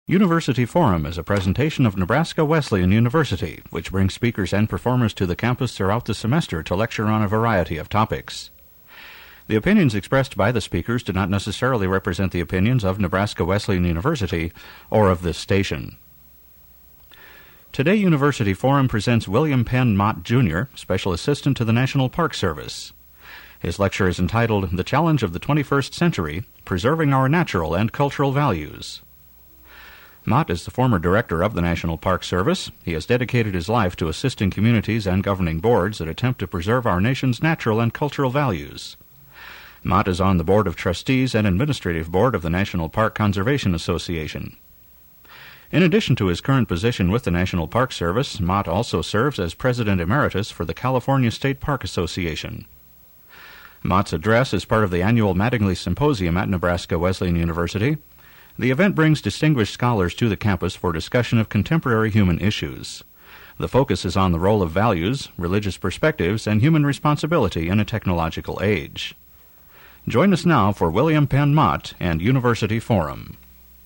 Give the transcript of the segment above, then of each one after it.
University Forum is a presentation of Nebraska Wesleyan University, which brings speakers and performers to the campus throughout the semester to lecture on a variety of topics. The opinions expressed by the speakers do not necessarily represent the opinions of Nebraska Wesleyan University or of this station. Today, University Forum presents William Penn Mott, Jr., Special Assistant to the National Park Service. His lecture is entitled The Challenge of the 21st Century, Preserving Our Natural and Cultural Values. Mott is the former director of the National Park Service. He has dedicated his life to assisting communities and governing boards that attempt to preserve our nation's natural and cultural values. Mott is on the Board of Trustees and Administrative Board of the National Park Conservation Association. In addition to his current position with the National Park Service, Mott also serves as President Emeritus for the California State Park Association. Mott's address is part of the annual Mattingly Symposium at Nebraska Wesleyan University. The event brings distinguished scholars to the campus for discussion of contemporary human issues. The focus is on the role of values, religious perspectives, and human responsibility in a technological age. Join us now for William Penn Mott and University Forum.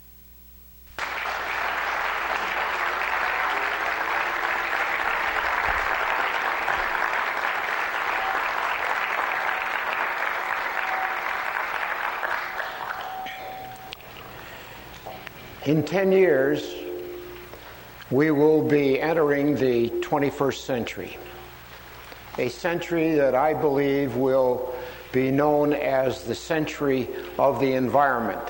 In 10 years, we will be entering the 21st century, a century that I believe will be known as the century of the environment.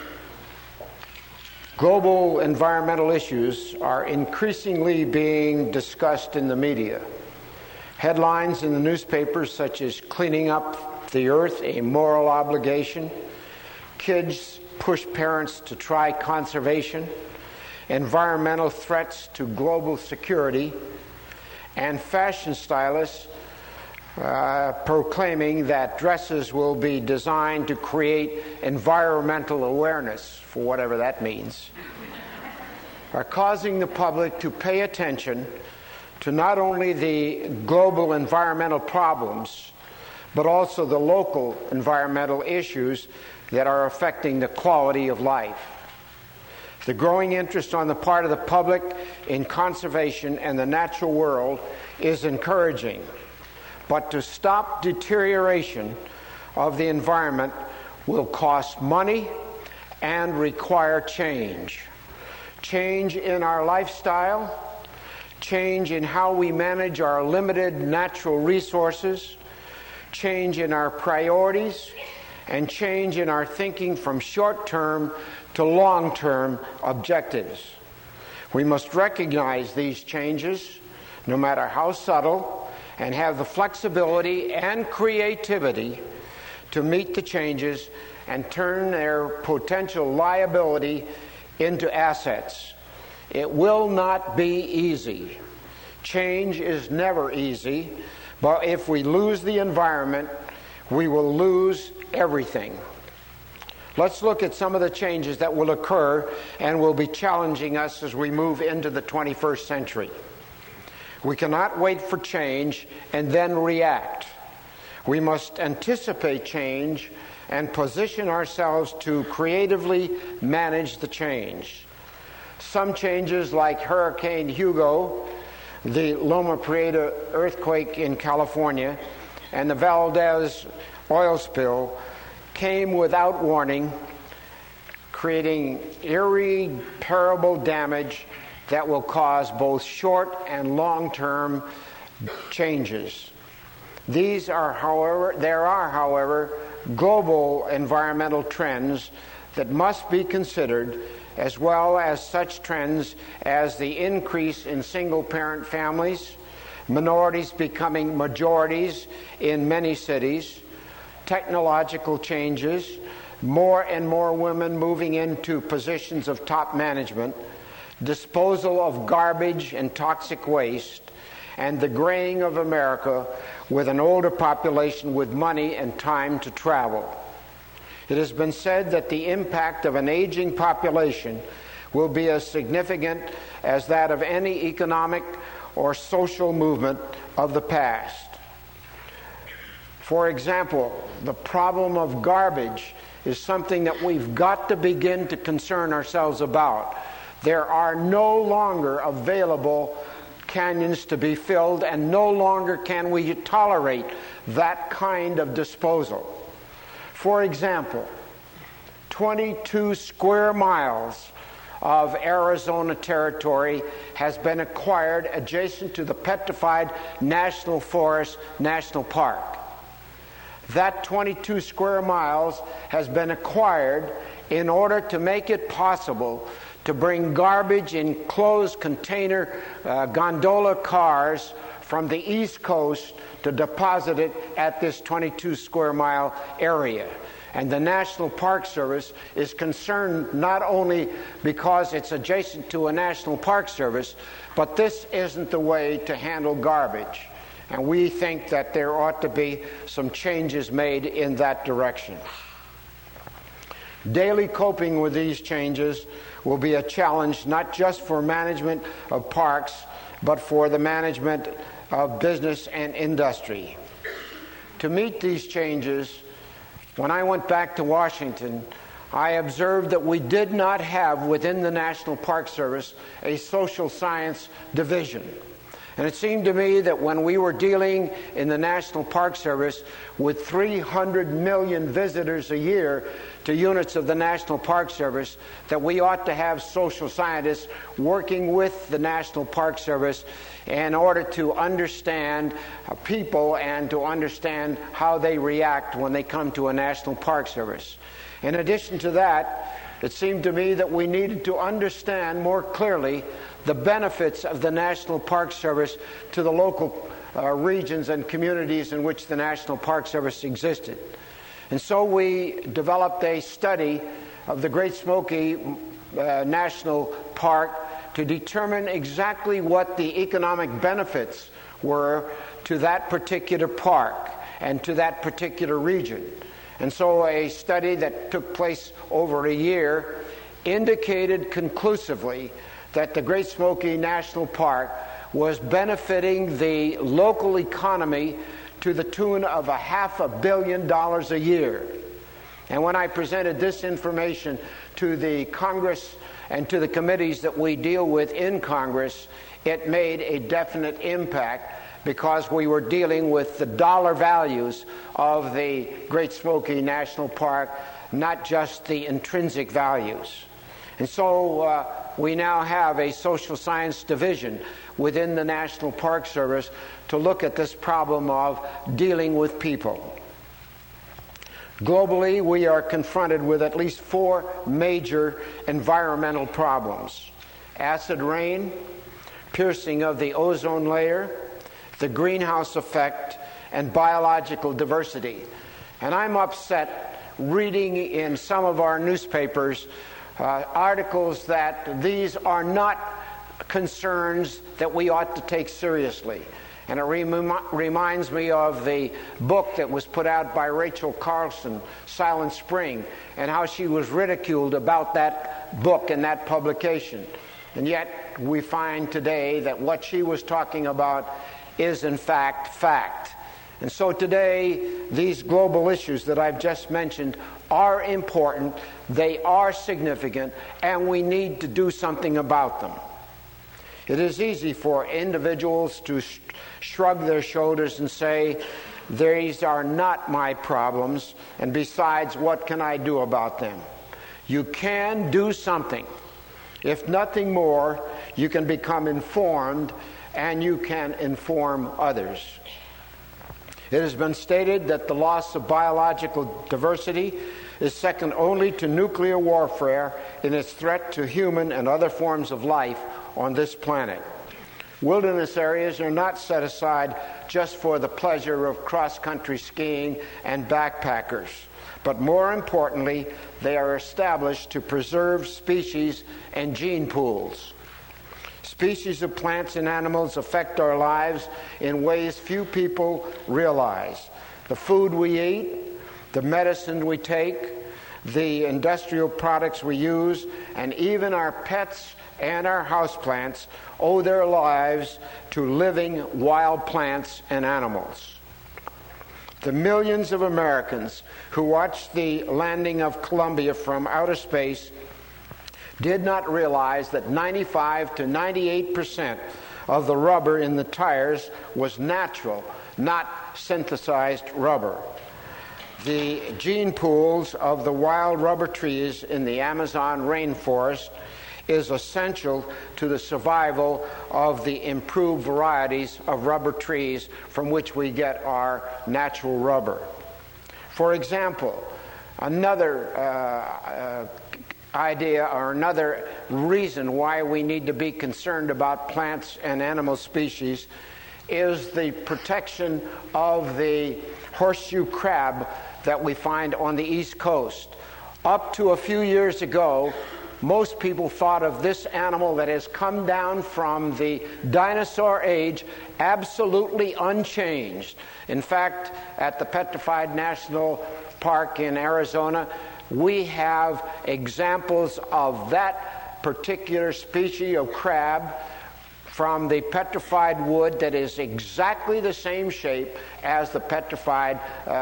Global environmental issues are increasingly being discussed in the media. Headlines in the newspapers such as "Cleaning Up the Earth, a Moral Obligation," "Kids push parents to try conservation," "Environmental threats to global security," and fashion stylists proclaiming that dresses will be designed to create environmental awareness, for whatever that means, are causing the public to pay attention to not only the global environmental problems, but also the local environmental issues that are affecting the quality of life. The growing interest on the part of the public in conservation and the natural world is encouraging. But to stop deterioration of the environment will cost money and require change. Change in our lifestyle, change in how we manage our limited natural resources, change in our priorities, and change in our thinking from short-term to long-term objectives. We must recognize these changes, no matter how subtle, and have the flexibility and creativity to meet the changes and turn their potential liability into assets. It will not be easy. Change is never easy, but if we lose the environment, we will lose everything. Let's look at some of the changes that will occur and will be challenging us as we move into the 21st century. We cannot wait for change and then react. We must anticipate change and position ourselves to creatively manage the change. Some changes, like Hurricane Hugo, the Loma Prieta earthquake in California, and the Valdez oil spill, came without warning, creating irreparable damage that will cause both short and long-term changes. There are, however, global environmental trends that must be considered, as well as such trends as the increase in single-parent families, minorities becoming majorities in many cities, technological changes, more and more women moving into positions of top management, disposal of garbage and toxic waste, and the graying of America with an older population with money and time to travel. It has been said that the impact of an aging population will be as significant as that of any economic or social movement of the past. For example, the problem of garbage is something that we've got to begin to concern ourselves about. there are no longer available canyons to be filled, and no longer can we tolerate that kind of disposal. For example, 22 square miles of Arizona territory has been acquired adjacent to the Petrified National Forest National Park. That 22 square miles has been acquired in order to make it possible to bring garbage in closed container gondola cars from the East Coast to deposit it at this 22 square mile area. And the National Park Service is concerned not only because it's adjacent to a National Park Service, but this isn't the way to handle garbage. And we think that there ought to be some changes made in that direction. Daily coping with these changes will be a challenge not just for management of parks, but for the management of business and industry. To meet these changes, when I went back to Washington, I observed that we did not have within the National Park Service a social science division. And it seemed to me that when we were dealing in the National Park Service with 300 million visitors a year to units of the National Park Service, that we ought to have social scientists working with the National Park Service in order to understand people and to understand how they react when they come to a National Park Service. In addition to that, it seemed to me that we needed to understand more clearly the benefits of the National Park Service to the local regions and communities in which the National Park Service existed. And so we developed a study of the Great Smoky National Park to determine exactly what the economic benefits were to that particular park and to that particular region. And so a study that took place over a year indicated conclusively that the Great Smoky National Park was benefiting the local economy to the tune of $500 million a year. And when I presented this information to the Congress and to the committees that we deal with in Congress, it made a definite impact because we were dealing with the dollar values of the Great Smoky National Park, not just the intrinsic values. And so we now have a social science division within the National Park Service to look at this problem of dealing with people. Globally, we are confronted with at least 4 major environmental problems: acid rain, piercing of the ozone layer, the greenhouse effect, and biological diversity. And I'm upset reading in some of our newspapers articles that these are not concerns that we ought to take seriously. And it reminds me of the book that was put out by Rachel Carlson, Silent Spring, and how she was ridiculed about that book and that publication. And yet we find today that what she was talking about is in fact fact. And so today, these global issues that I've just mentioned are important, they are significant, and we need to do something about them. It is easy for individuals to shrug their shoulders and say, these are not my problems, and besides, what can I do about them? You can do something. If nothing more, you can become informed, and you can inform others. It has been stated that the loss of biological diversity is second only to nuclear warfare in its threat to human and other forms of life on this planet. Wilderness areas are not set aside just for the pleasure of cross-country skiing and backpackers, but more importantly, they are established to preserve species and gene pools. Species of plants and animals affect our lives in ways few people realize. The food we eat, the medicine we take, the industrial products we use, and even our pets and our houseplants owe their lives to living wild plants and animals. The millions of Americans who watched the landing of Columbia from outer space did not realize that 95 to 98% of the rubber in the tires was natural, not synthesized rubber. The gene pools of the wild rubber trees in the Amazon rainforest is essential to the survival of the improved varieties of rubber trees from which we get our natural rubber. For example, another idea or another reason why we need to be concerned about plants and animal species is the protection of the horseshoe crab that we find on the East Coast. Up to a few years ago, most people thought of this animal that has come down from the dinosaur age absolutely unchanged. In fact, at the Petrified National Park in Arizona, we have examples of that particular species of crab from the petrified wood that is exactly the same shape as the petrified,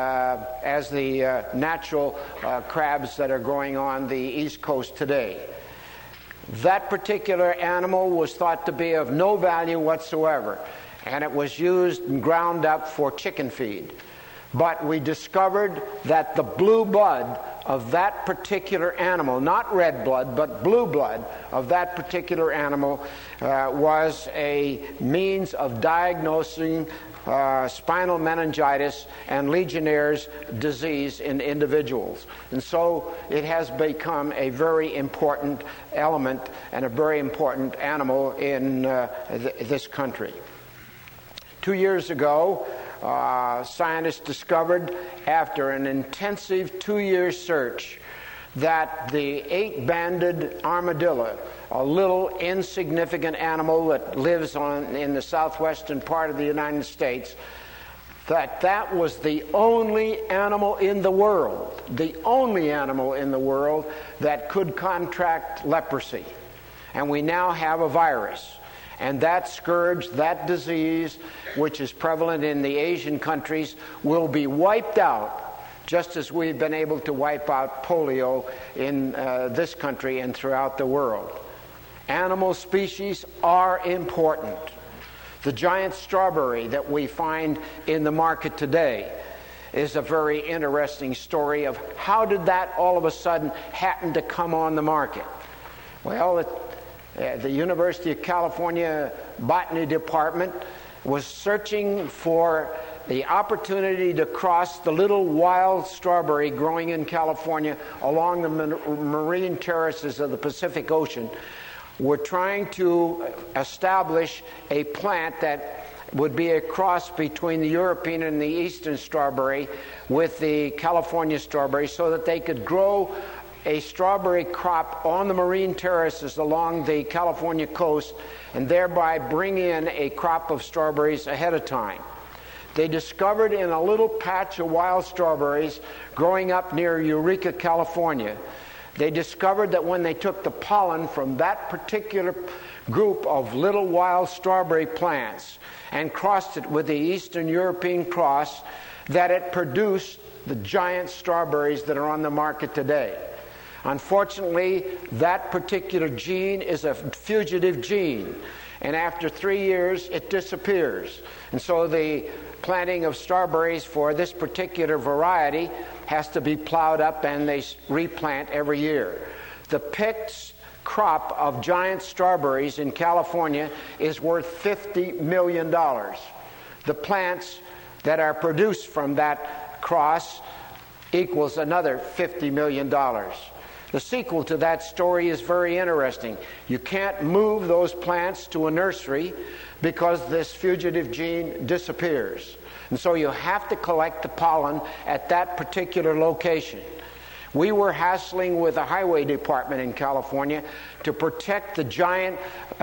natural crabs that are growing on the East Coast today. That particular animal was thought to be of no value whatsoever, and it was used and ground up for chicken feed. But we discovered that the blue blood of that particular animal, not red blood, but blue blood of that particular animal was a means of diagnosing spinal meningitis and Legionnaire's disease in individuals. And so it has become a very important element and a very important animal in this country. 2 years ago, scientists discovered, after an intensive 2-year search, that the 8-banded armadillo, a little insignificant animal that lives in the southwestern part of the United States, that was the only animal in the world that could contract leprosy. And we now have a virus. And that scourge, that disease, which is prevalent in the Asian countries, will be wiped out, just as we've been able to wipe out polio in this country and throughout the world. Animal species are important. The giant strawberry that we find in the market today is a very interesting story of how did that all of a sudden happen to come on the market. Well, the University of California Botany Department was searching for the opportunity to cross the little wild strawberry growing in California along the marine terraces of the Pacific Ocean. We're trying to establish a plant that would be a cross between the European and the Eastern strawberry with the California strawberry so that they could grow a strawberry crop on the marine terraces along the California coast and thereby bring in a crop of strawberries ahead of time. They discovered in a little patch of wild strawberries growing up near Eureka, California, they discovered that when they took the pollen from that particular group of little wild strawberry plants and crossed it with the Eastern European cross, that it produced the giant strawberries that are on the market today. Unfortunately, that particular gene is a fugitive gene, and after 3 years it disappears. And so the planting of strawberries for this particular variety has to be plowed up and they replant every year. The picked crop of giant strawberries in California is worth $50 million. The plants that are produced from that cross equals another $50 million. The sequel to that story is very interesting. You can't move those plants to a nursery because this fugitive gene disappears. And so you have to collect the pollen at that particular location. We were hassling with the highway department in California to protect the giant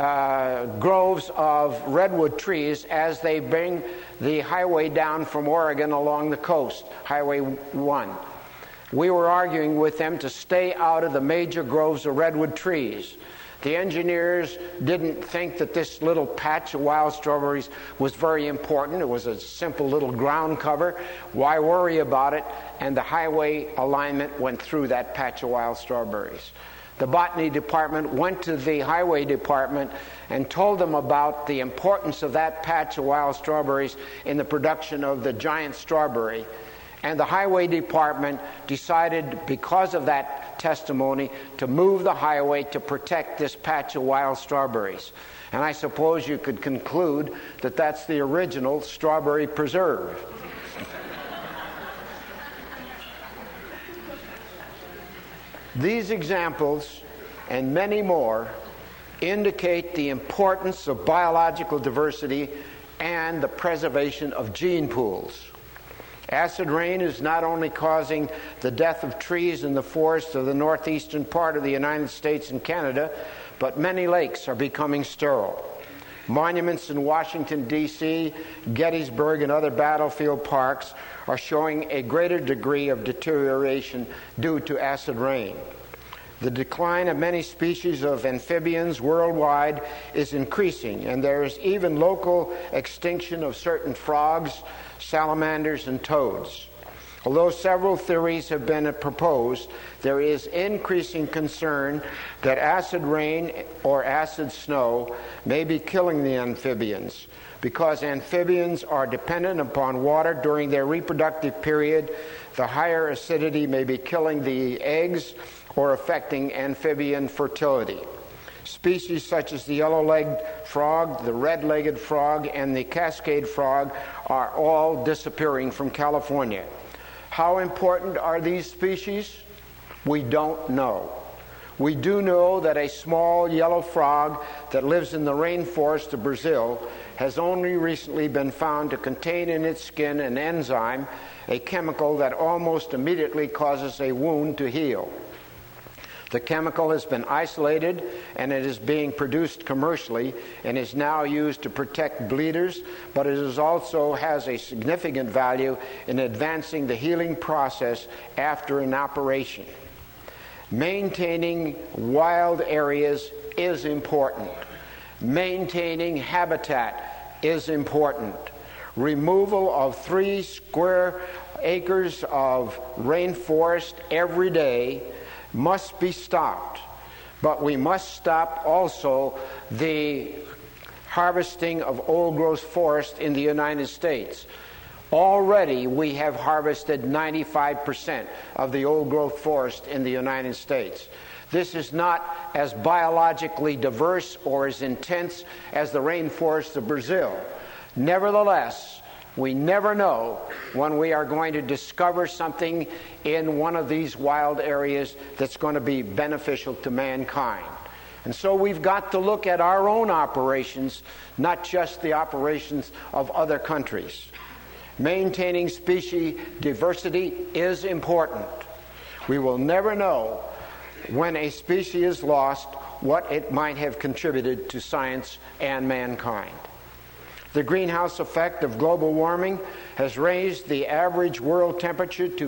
groves of redwood trees as they bring the highway down from Oregon along the coast, Highway 1. We were arguing with them to stay out of the major groves of redwood trees. The engineers didn't think that this little patch of wild strawberries was very important. It was a simple little ground cover. Why worry about it? And the highway alignment went through that patch of wild strawberries. The botany department went to the highway department and told them about the importance of that patch of wild strawberries in the production of the giant strawberry. And the highway department decided, because of that testimony, to move the highway to protect this patch of wild strawberries. And I suppose you could conclude that that's the original strawberry preserve. These examples, and many more, indicate the importance of biological diversity and the preservation of gene pools. Acid rain is not only causing the death of trees in the forests of the northeastern part of the United States and Canada, but many lakes are becoming sterile. Monuments in Washington, D.C., Gettysburg, and other battlefield parks are showing a greater degree of deterioration due to acid rain. The decline of many species of amphibians worldwide is increasing, and there is even local extinction of certain frogs, salamanders, and toads. Although several theories have been proposed, there is increasing concern that acid rain or acid snow may be killing the amphibians. Because amphibians are dependent upon water during their reproductive period, the higher acidity may be killing the eggs or affecting amphibian fertility. Species such as the yellow-legged frog, the red-legged frog, and the cascade frog are all disappearing from California. How important are these species? We don't know. We do know that a small yellow frog that lives in the rainforest of Brazil has only recently been found to contain in its skin an enzyme, a chemical that almost immediately causes a wound to heal. The chemical has been isolated, and it is being produced commercially and is now used to protect bleeders, but it is also has a significant value in advancing the healing process after an operation. Maintaining wild areas is important. Maintaining habitat is important. Removal of 3 square acres of rainforest every day must be stopped. But we must stop also the harvesting of old-growth forest in the United States. Already we have harvested 95% of the old-growth forest in the United States. This is not as biologically diverse or as intense as the rainforests of Brazil. Nevertheless, we never know when we are going to discover something in one of these wild areas that's going to be beneficial to mankind. And so we've got to look at our own operations, not just the operations of other countries. Maintaining species diversity is important. We will never know when a species is lost what it might have contributed to science and mankind. The greenhouse effect of global warming has raised the average world temperature to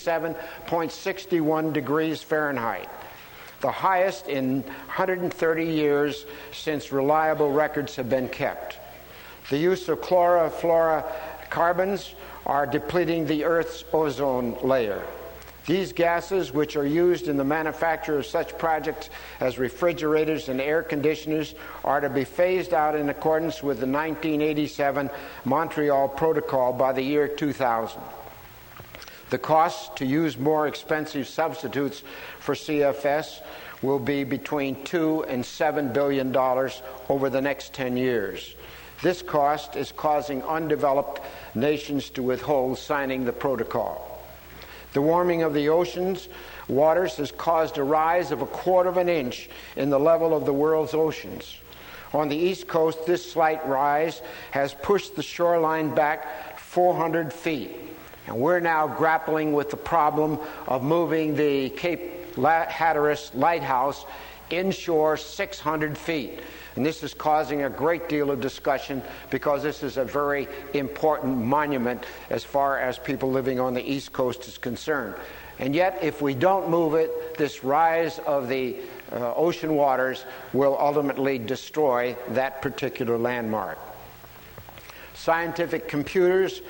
57.61 degrees Fahrenheit, the highest in 130 years since reliable records have been kept. The use of chlorofluorocarbons are depleting the Earth's ozone layer. These gases, which are used in the manufacture of such projects as refrigerators and air conditioners, are to be phased out in accordance with the 1987 Montreal Protocol by the year 2000. The cost to use more expensive substitutes for CFS will be between $2 and $7 billion over the next 10 years. This cost is causing undeveloped nations to withhold signing the protocol. The warming of the oceans waters has caused a rise of 1/4 inch in the level of the world's oceans. On the East Coast, this slight rise has pushed the shoreline back 400 feet. And we're now grappling with the problem of moving the Cape Hatteras Lighthouse inshore 600 feet. And this is causing a great deal of discussion because this is a very important monument as far as people living on the East Coast is concerned. And yet, if we don't move it, this rise of the ocean waters will ultimately destroy that particular landmark. Scientific computers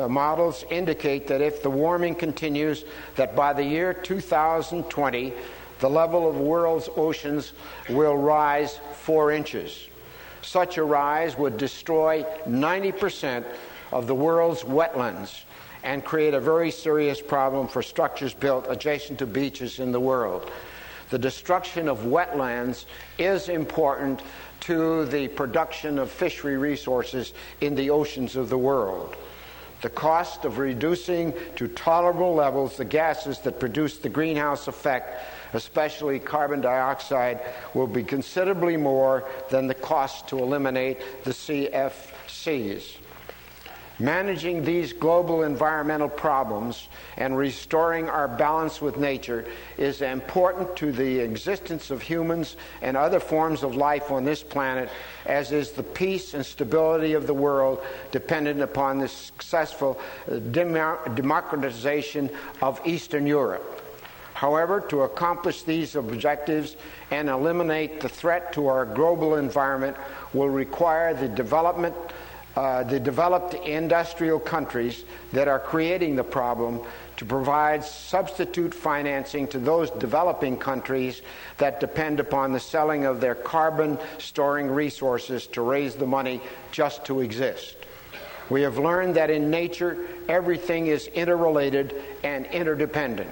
models indicate that if the warming continues, that by the year 2020, the level of the world's oceans will rise 4 inches. Such a rise would destroy 90% of the world's wetlands and create a very serious problem for structures built adjacent to beaches in the world. The destruction of wetlands is important to the production of fishery resources in the oceans of the world. The cost of reducing to tolerable levels the gases that produce the greenhouse effect, especially carbon dioxide, will be considerably more than the cost to eliminate the CFCs. Managing these global environmental problems and restoring our balance with nature is important to the existence of humans and other forms of life on this planet, as is the peace and stability of the world dependent upon the successful democratization of Eastern Europe. However, to accomplish these objectives and eliminate the threat to our global environment will require the developed industrial countries that are creating the problem to provide substitute financing to those developing countries that depend upon the selling of their carbon-storing resources to raise the money just to exist. We have learned that in nature, everything is interrelated and interdependent.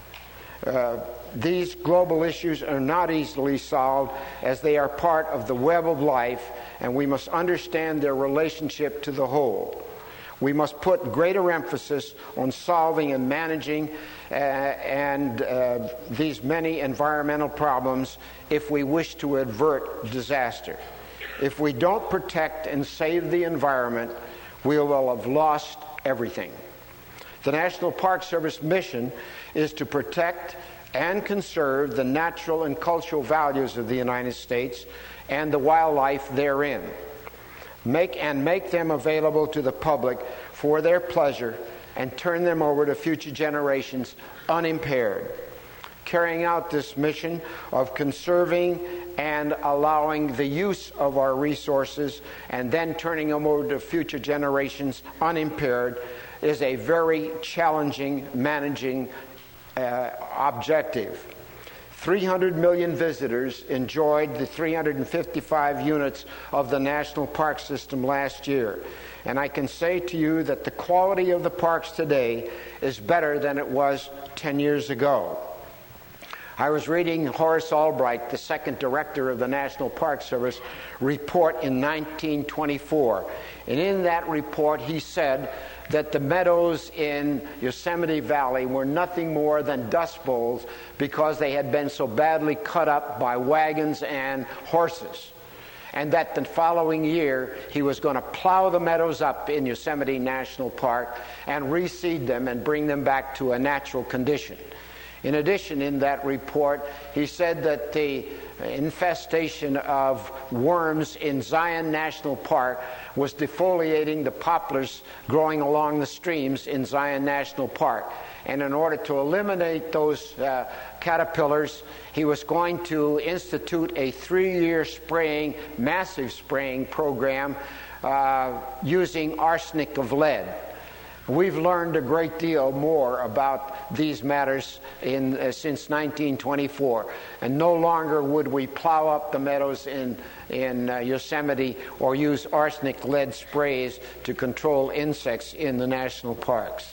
These global issues are not easily solved, as they are part of the web of life, and we must understand their relationship to the whole. We must put greater emphasis on solving and managing these many environmental problems if we wish to avert disaster. If we don't protect and save the environment, we will have lost everything. The National Park Service mission is to protect and conserve the natural and cultural values of the United States and the wildlife therein. Make them available to the public for their pleasure and turn them over to future generations unimpaired. Carrying out this mission of conserving and allowing the use of our resources and then turning them over to future generations unimpaired is a very challenging managing objective. 300 million visitors enjoyed the 355 units of the National Park System last year. And I can say to you that the quality of the parks today is better than it was 10 years ago. I was reading Horace Albright, the second director of the National Park Service, report in 1924. And in that report he said that the meadows in Yosemite Valley were nothing more than dust bowls because they had been so badly cut up by wagons and horses. And that the following year he was going to plow the meadows up in Yosemite National Park and reseed them and bring them back to a natural condition. In addition, in that report, he said that the infestation of worms in Zion National Park was defoliating the poplars growing along the streams in Zion National Park. And in order to eliminate those caterpillars, he was going to institute a 3-year massive spraying program using arsenic of lead. We've learned a great deal more about these matters since 1924, and no longer would we plow up the meadows in Yosemite or use arsenic lead sprays to control insects in the national parks.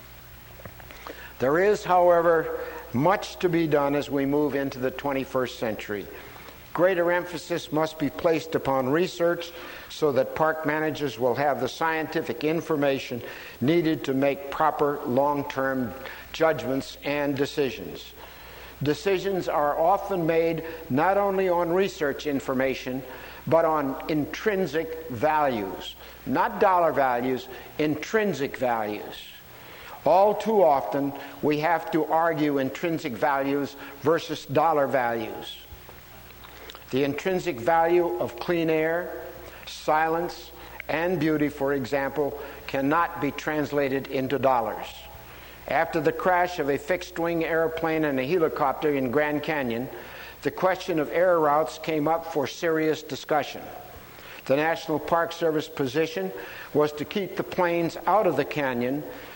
There is, however, much to be done as we move into the 21st century. Greater emphasis must be placed upon research so that park managers will have the scientific information needed to make proper long-term judgments and decisions. Decisions are often made not only on research information, but on intrinsic values. Not dollar values, intrinsic values. All too often, we have to argue intrinsic values versus dollar values. The intrinsic value of clean air, silence, and beauty, for example, cannot be translated into dollars. After the crash of a fixed-wing airplane and a helicopter in Grand Canyon, the question of air routes came up for serious discussion. The National Park Service position was to keep the planes out of the canyon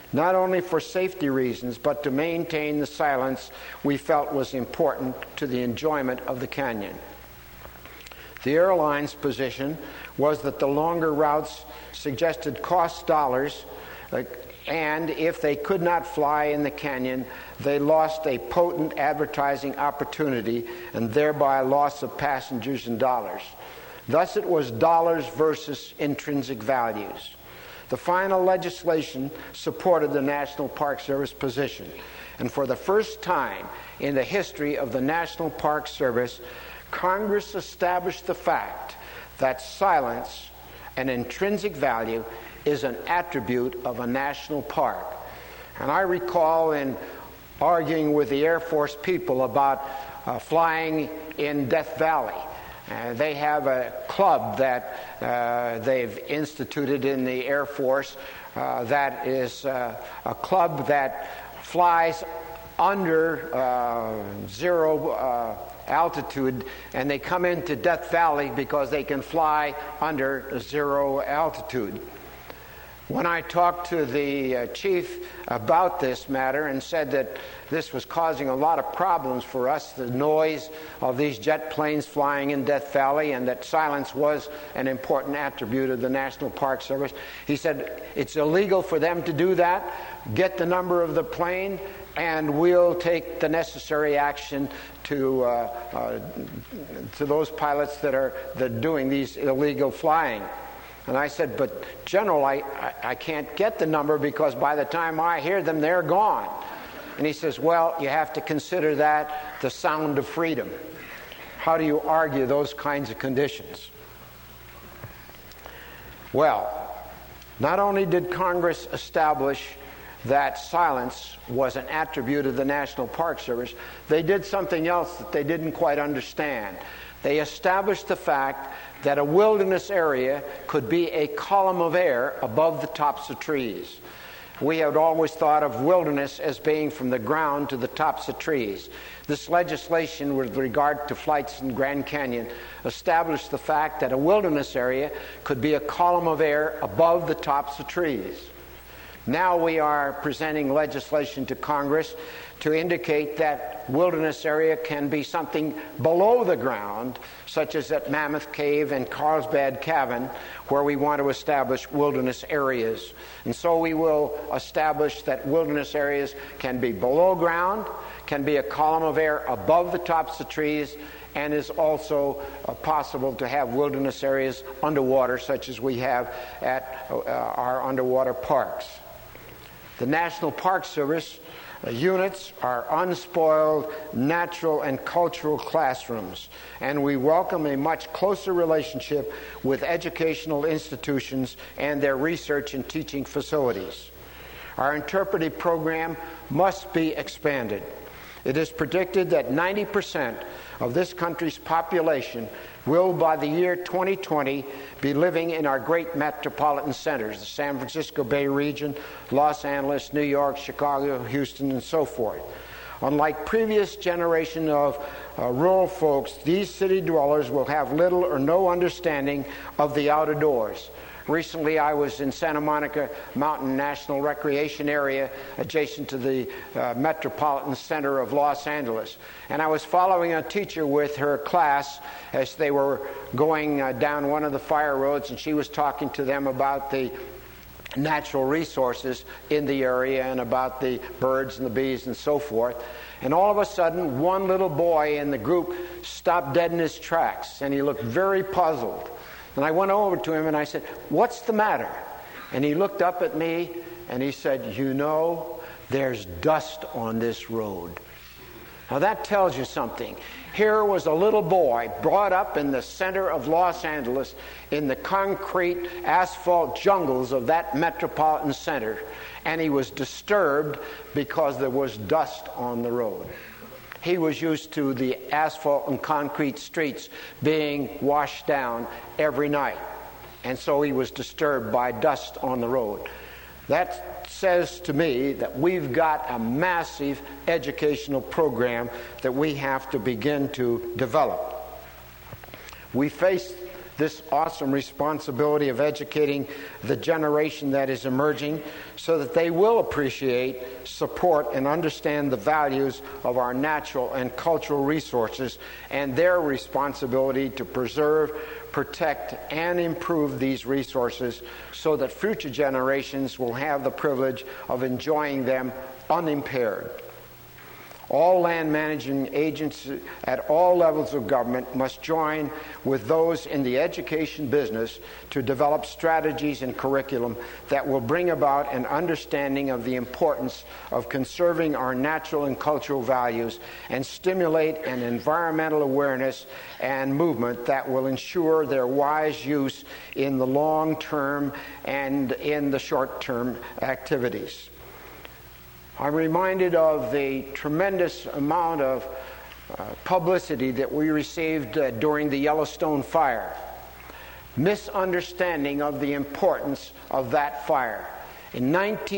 not only for safety reasons, but to maintain the silence we felt was important to the enjoyment of the canyon. The airline's position was that the longer routes suggested cost dollars, and if they could not fly in the canyon, they lost a potent advertising opportunity and thereby loss of passengers and dollars. Thus, it was dollars versus intrinsic values. The final legislation supported the National Park Service position, and for the first time in the history of the National Park Service, Congress established the fact that silence, an intrinsic value, is an attribute of a national park. And I recall in arguing with the Air Force people about flying in Death Valley. They have a club that they've instituted in the Air Force that is a club that flies under zero altitude, and they come into Death Valley because they can fly under zero altitude. When I talked to the chief about this matter and said that this was causing a lot of problems for us, the noise of these jet planes flying in Death Valley, and that silence was an important attribute of the National Park Service, he said, it's illegal for them to do that. Get the number of the plane, and we'll take the necessary action to those pilots that are doing these illegal flying. And I said, but General, I can't get the number because by the time I hear them, they're gone. And he says, well, you have to consider that the sound of freedom. How do you argue those kinds of conditions? Well, not only did Congress establish that silence was an attribute of the National Park Service, they did something else that they didn't quite understand. They established the fact that a wilderness area could be a column of air above the tops of trees. We had always thought of wilderness as being from the ground to the tops of trees. This legislation with regard to flights in Grand Canyon established the fact that a wilderness area could be a column of air above the tops of trees. Now we are presenting legislation to Congress to indicate that wilderness area can be something below the ground, such as at Mammoth Cave and Carlsbad Cavern, where we want to establish wilderness areas. And so we will establish that wilderness areas can be below ground, can be a column of air above the tops of trees, and is also possible to have wilderness areas underwater, such as we have at our underwater parks. The National Park Service units are unspoiled natural and cultural classrooms, and we welcome a much closer relationship with educational institutions and their research and teaching facilities. Our interpretive program must be expanded. It is predicted that 90% of this country's population will, by the year 2020, be living in our great metropolitan centers, the San Francisco Bay region, Los Angeles, New York, Chicago, Houston, and so forth. Unlike previous generation of rural folks, these city dwellers will have little or no understanding of the outdoors. Recently, I was in Santa Monica Mountain National Recreation Area adjacent to the Metropolitan Center of Los Angeles. And I was following a teacher with her class as they were going down one of the fire roads, and she was talking to them about the natural resources in the area and about the birds and the bees and so forth. And all of a sudden, one little boy in the group stopped dead in his tracks, and he looked very puzzled. And I went over to him and I said, "What's the matter?" And he looked up at me and he said, "You know, there's dust on this road." Now that tells you something. Here was a little boy brought up in the center of Los Angeles in the concrete asphalt jungles of that metropolitan center, and he was disturbed because there was dust on the road. He was used to the asphalt and concrete streets being washed down every night, and so he was disturbed by dust on the road. That says to me that we've got a massive educational program that we have to begin to develop. We face this awesome responsibility of educating the generation that is emerging so that they will appreciate, support, and understand the values of our natural and cultural resources and their responsibility to preserve, protect, and improve these resources so that future generations will have the privilege of enjoying them unimpaired. All land managing agencies at all levels of government must join with those in the education business to develop strategies and curriculum that will bring about an understanding of the importance of conserving our natural and cultural values and stimulate an environmental awareness and movement that will ensure their wise use in the long term and in the short term activities. I'm reminded of the tremendous amount of publicity that we received during the Yellowstone fire. Misunderstanding of the importance of that fire. In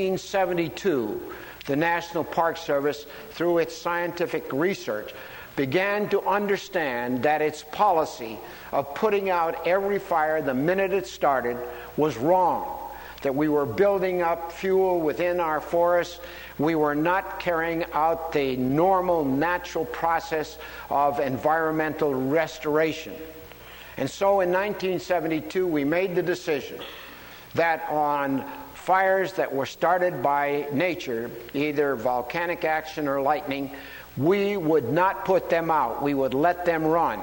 1972, the National Park Service, through its scientific research, began to understand that its policy of putting out every fire the minute it started was wrong. That we were building up fuel within our forests. We were not carrying out the normal, natural process of environmental restoration. And so in 1972, we made the decision that on fires that were started by nature, either volcanic action or lightning, we would not put them out. We would let them run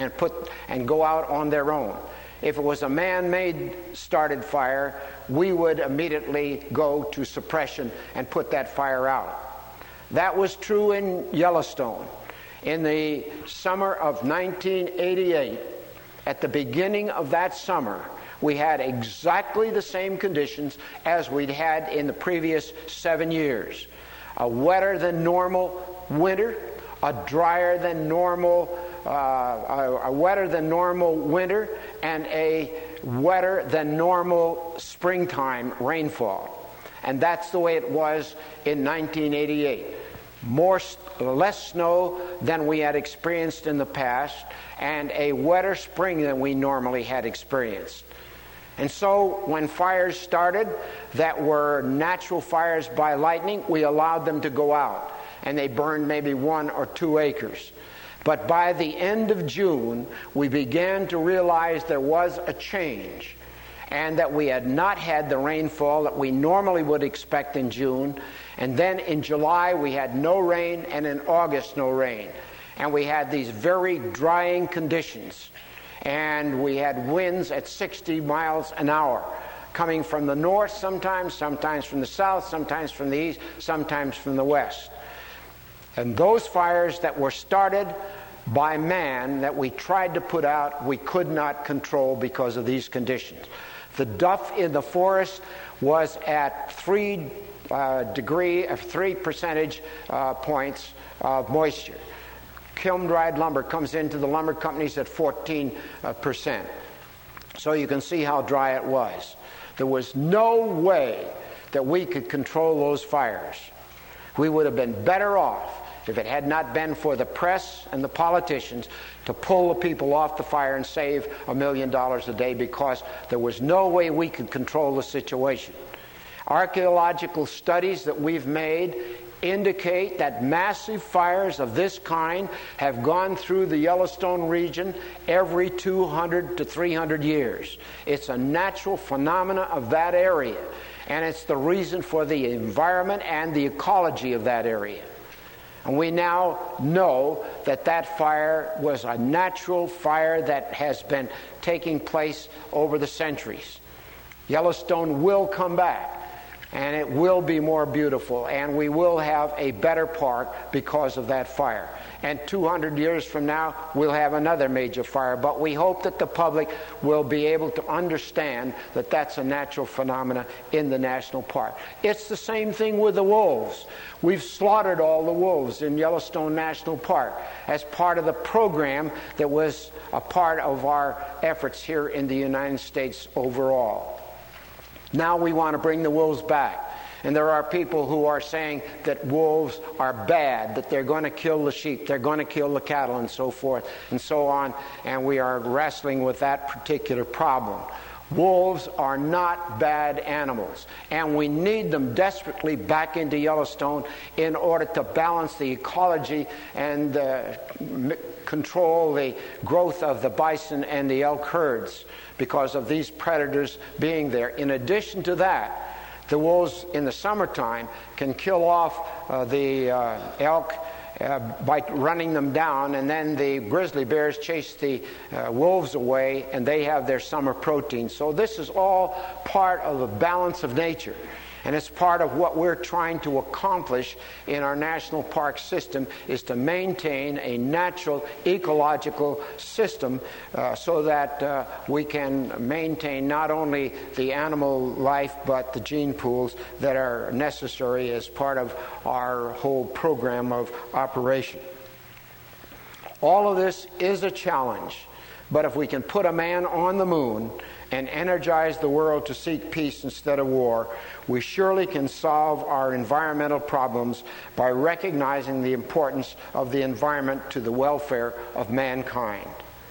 and go out on their own. If it was a man-made started fire, we would immediately go to suppression and put that fire out. That was true in Yellowstone. In the summer of 1988, at the beginning of that summer, we had exactly the same conditions as we'd had in the previous 7 years. A wetter than normal winter, a drier than normal a wetter than normal winter, and a wetter than normal springtime rainfall. And that's the way it was in 1988. Less snow than we had experienced in the past, and a wetter spring than we normally had experienced. And so when fires started that were natural fires by lightning, we allowed them to go out, and they burned maybe 1 or 2 acres. But by the end of June, we began to realize there was a change and that we had not had the rainfall that we normally would expect in June. And then in July, we had no rain, and in August, no rain. And we had these very drying conditions. And we had winds at 60 miles an hour coming from the north sometimes from the south, sometimes from the east, sometimes from the west. And those fires that were started by man that we tried to put out, we could not control because of these conditions. The duff in the forest was at 3 percentage points of moisture. Kiln-dried lumber comes into the lumber companies at 14%. So you can see how dry it was. There was no way that we could control those fires. We would have been better off if it had not been for the press and the politicians to pull the people off the fire and save $1 million a day, because there was no way we could control the situation. Archaeological studies that we've made indicate that massive fires of this kind have gone through the Yellowstone region every 200 to 300 years. It's a natural phenomenon of that area, and it's the reason for the environment and the ecology of that area. And we now know that that fire was a natural fire that has been taking place over the centuries. Yellowstone will come back, and it will be more beautiful, and we will have a better park because of that fire. And 200 years from now, we'll have another major fire. But we hope that the public will be able to understand that that's a natural phenomena in the national park. It's the same thing with the wolves. We've slaughtered all the wolves in Yellowstone National Park as part of the program that was a part of our efforts here in the United States overall. Now we want to bring the wolves back. And there are people who are saying that wolves are bad, that they're going to kill the sheep, they're going to kill the cattle, and so forth and so on. And we are wrestling with that particular problem. Wolves are not bad animals, and we need them desperately back into Yellowstone in order to balance the ecology and control the growth of the bison and the elk herds because of these predators being there. In addition to that, the wolves in the summertime can kill off the elk by running them down, and then the grizzly bears chase the wolves away, and they have their summer protein. So this is all part of the balance of nature, and it's part of what we're trying to accomplish in our national park system, is to maintain a natural ecological system so that we can maintain not only the animal life but the gene pools that are necessary as part of our whole program of operation. All of this is a challenge, but if we can put a man on the moon and energize the world to seek peace instead of war, we surely can solve our environmental problems by recognizing the importance of the environment to the welfare of mankind.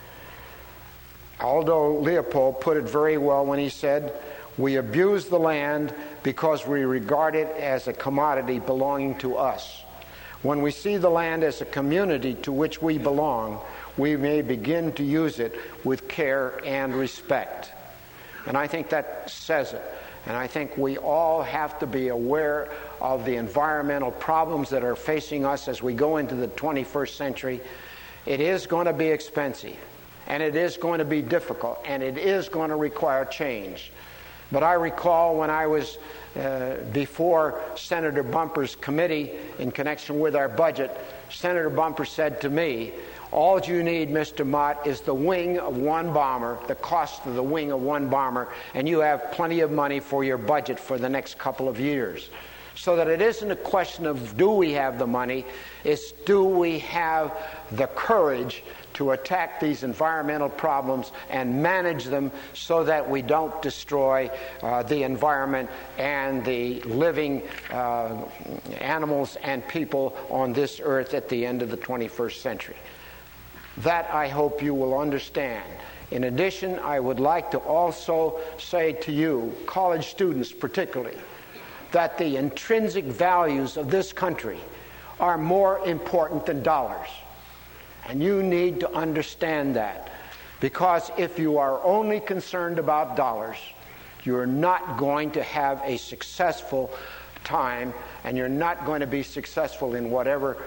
Aldo Leopold put it very well when he said, "We abuse the land because we regard it as a commodity belonging to us. When we see the land as a community to which we belong, we may begin to use it with care and respect." And I think that says it. And I think we all have to be aware of the environmental problems that are facing us as we go into the 21st century. It is going to be expensive, and it is going to be difficult, and it is going to require change. But I recall when I was before Senator Bumper's committee in connection with our budget, Senator Bumper said to me, "All you need, Mr. Mott, is the wing of one bomber, the cost of the wing of one bomber, and you have plenty of money for your budget for the next couple of years." So that it isn't a question of do we have the money, it's do we have the courage to attack these environmental problems and manage them so that we don't destroy the environment and the living animals and people on this earth at the end of the 21st century. That I hope you will understand. In addition, I would like to also say to you, college students particularly, that the intrinsic values of this country are more important than dollars. And you need to understand that, because if you are only concerned about dollars, you're not going to have a successful time, and you're not going to be successful in whatever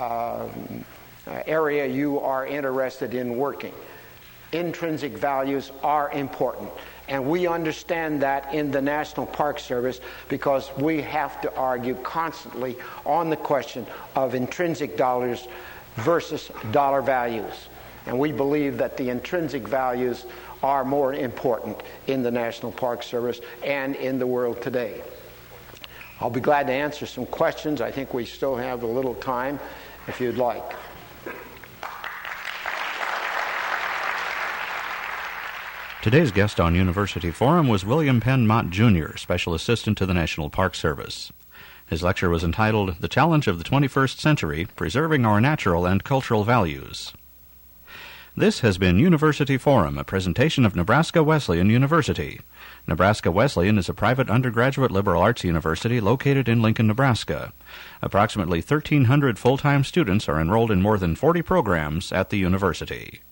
area you are interested in working. Intrinsic values are important, and we understand that in the National Park Service because we have to argue constantly on the question of intrinsic dollars versus dollar values. And we believe that the intrinsic values are more important in the National Park Service and in the world today. I'll be glad to answer some questions. I think we still have a little time if you'd like. Today's guest on University Forum was William Penn Mott, Jr., Special Assistant to the National Park Service. His lecture was entitled, "The Challenge of the 21st Century, Preserving Our Natural and Cultural Values." This has been University Forum, a presentation of Nebraska Wesleyan University. Nebraska Wesleyan is a private undergraduate liberal arts university located in Lincoln, Nebraska. Approximately 1,300 full-time students are enrolled in more than 40 programs at the university.